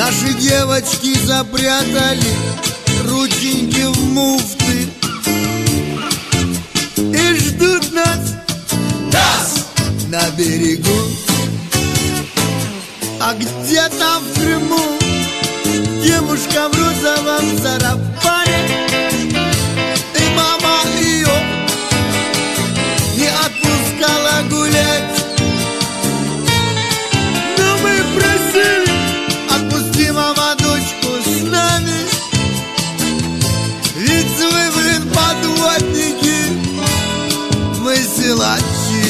Наши девочки запрятали рученьки в муфты и ждут нас на берегу. А где-то в Крыму девушка в розовом сарафане, и мама ее не отпускала гулять. Но мы просили: отпусти, мама, дочку с нами, ведь вы, блин, подводники, мы силачи.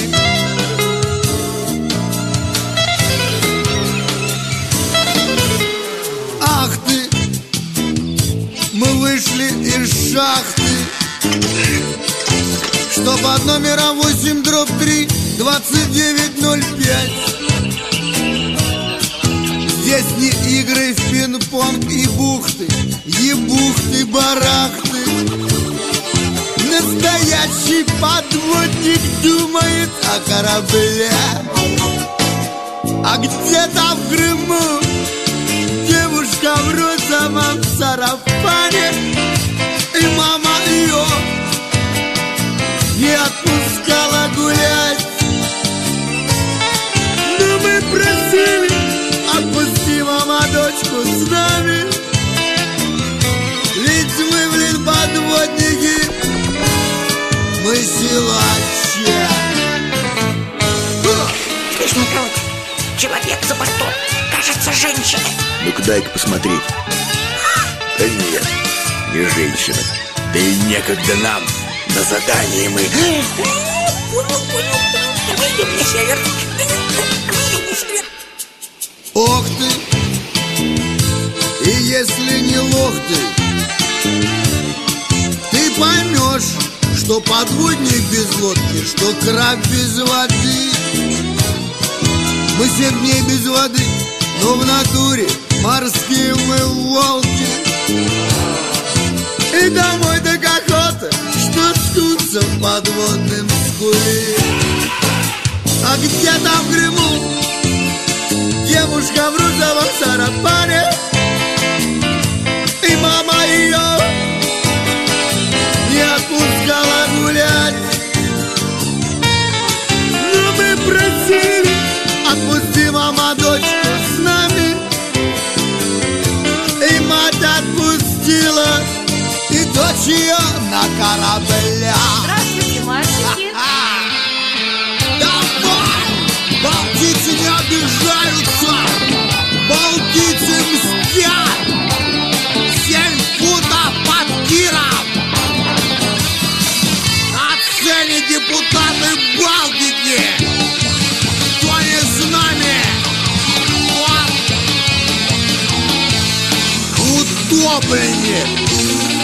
Ах ты, мы вышли из шахты, что под номером 8/3 2905. Здесь не игры в пинг-понг и бухты, ебухты-барахты. Настоящий подводник думает о корабле. А где-то в Крыму девушка в розовом сарафане, и мама ее не отпускала гулять. Но мы просили: отпусти, мама, дочку с нами, ведь мы, блин, подводники, мы силачи. Слышь, народ, человек за бортом, кажется, женщина. Ну-ка дай-ка посмотреть. Да нет, не женщина. Да и некогда нам. На задании мы. Понял. Выйдем на север. Ох ты! И если не лох ты поймешь, что подводник без лодки, что краб без воды. Мы 7 дней без воды, но в натуре морские мы волки. И домой так охота, что ткнуться в подводном скуле. А где-то в Крыму девушка в розовом сарафане, и мама ее не отпускала гулять. Но мы просили: отпусти, мама, дочку с нами, и мать отпустила, и дочь ее на кораблях. Здравствуйте, мальчики. Давай! Балтийцы не обижаются! Балтийцы мстят! 7 футов под Киром! На сцене депутаты Балтики! Кто не с нами? Вот! Утопленник!